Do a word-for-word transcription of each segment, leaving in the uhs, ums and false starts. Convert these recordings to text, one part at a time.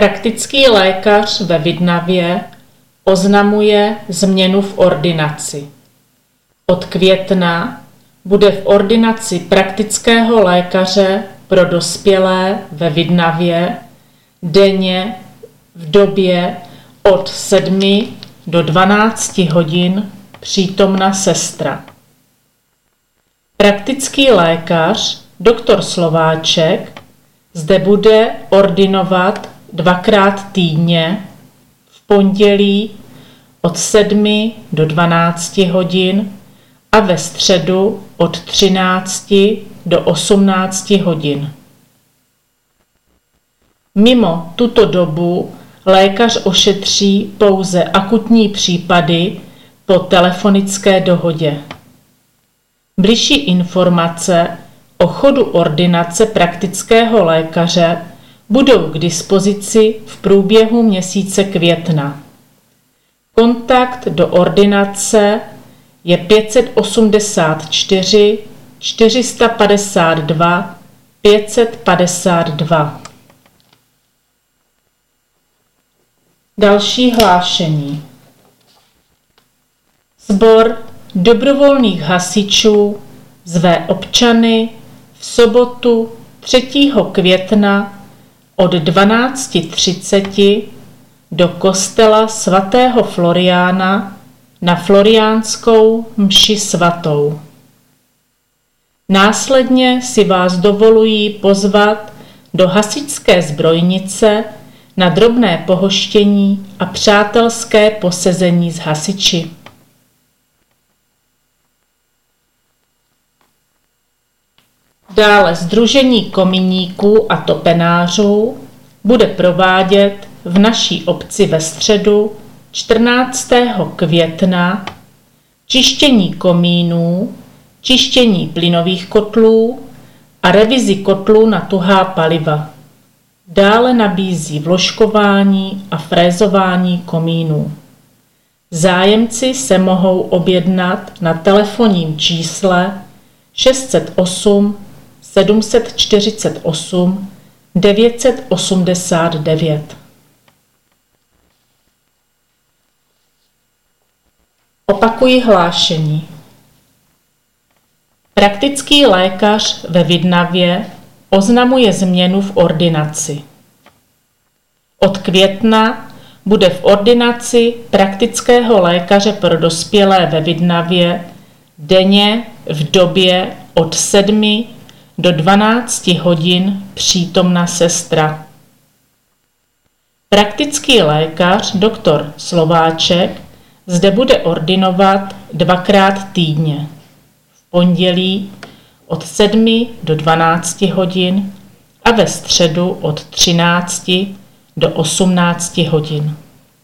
Praktický lékař ve Vidnavě oznamuje změnu v ordinaci. Od května bude v ordinaci praktického lékaře pro dospělé ve Vidnavě denně v době od sedmi do dvanácti hodin přítomna sestra. Praktický lékař doktor Slováček zde bude ordinovat dvakrát týdně v pondělí od sedmi do dvanácti hodin a ve středu od třinácti do osmnácti hodin. Mimo tuto dobu lékař ošetří pouze akutní případy po telefonické dohodě. Bližší informace o chodu ordinace praktického lékaře budou k dispozici v průběhu měsíce května. Kontakt do ordinace je pět set osmdesát čtyři čtyři sta padesát dva pět set padesát dva. Další hlášení. Sbor dobrovolných hasičů zve občany v sobotu třetího května od dvanácti třiceti do kostela svatého Floriána na floriánskou mši svatou. Následně si vás dovolují pozvat do hasičské zbrojnice na drobné pohoštění a přátelské posezení s hasiči. Dále Sdružení kominíků a topenářů bude provádět v naší obci ve středu čtrnáctého května čištění komínů, čištění plynových kotlů a revizi kotlů na tuhá paliva. Dále nabízí vložkování a frézování komínů. Zájemci se mohou objednat na telefonním čísle šest set osm sedm set čtyřicet osm devět set osmdesát devět. Opakuji hlášení. Praktický lékař ve Vidnavě oznamuje změnu v ordinaci. Od května bude v ordinaci praktického lékaře pro dospělé ve Vidnavě denně v době od sedmi do dvanácti hodin přítomna sestra. Praktický lékař doktor Slováček zde bude ordinovat dvakrát týdně. V pondělí od sedmi do dvanácti hodin a ve středu od třinácti do osmnácti hodin.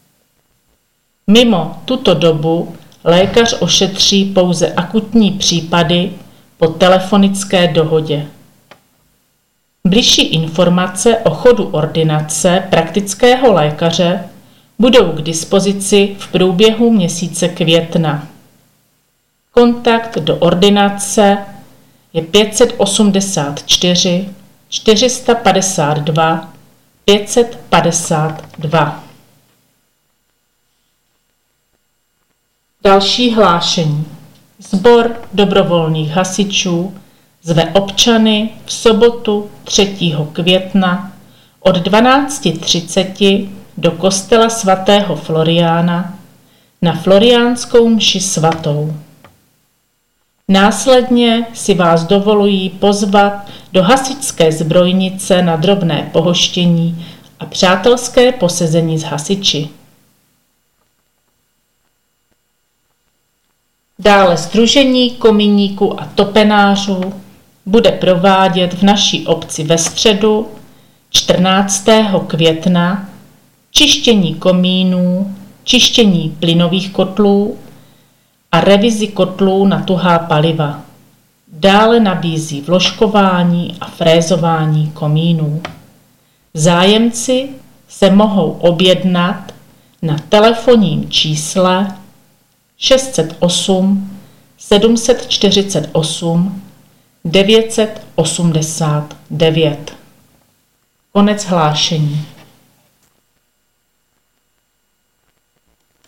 Mimo tuto dobu lékař ošetří pouze akutní případy po telefonické dohodě. Bližší informace o chodu ordinace praktického lékaře budou k dispozici v průběhu měsíce května. Kontakt do ordinace je pět set osmdesát čtyři čtyři sta padesát dva pět set padesát dva. Další hlášení. Sbor dobrovolných hasičů zve občany v sobotu třetího května od dvanácti třiceti do kostela svatého Floriána na floriánskou mši svatou. Následně si vás dovolují pozvat do hasičské zbrojnice na drobné pohoštění a přátelské posezení s hasiči. Dále Sdružení kominíků a topenářů bude provádět v naší obci ve středu čtrnáctého května čištění komínů, čištění plynových kotlů a revizi kotlů na tuhá paliva. Dále nabízí vložkování a frézování komínů. Zájemci se mohou objednat na telefonním čísle šest set osm sedm set čtyřicet osm devět set osmdesát devět. Konec hlášení.